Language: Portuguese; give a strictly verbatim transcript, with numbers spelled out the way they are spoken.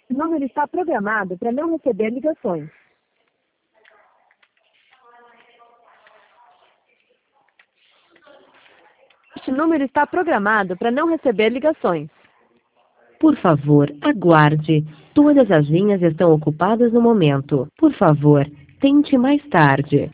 O número está programado para não receber ligações. Este número está programado para não receber ligações. Por favor, aguarde. Todas as linhas estão ocupadas no momento. Por favor, tente mais tarde.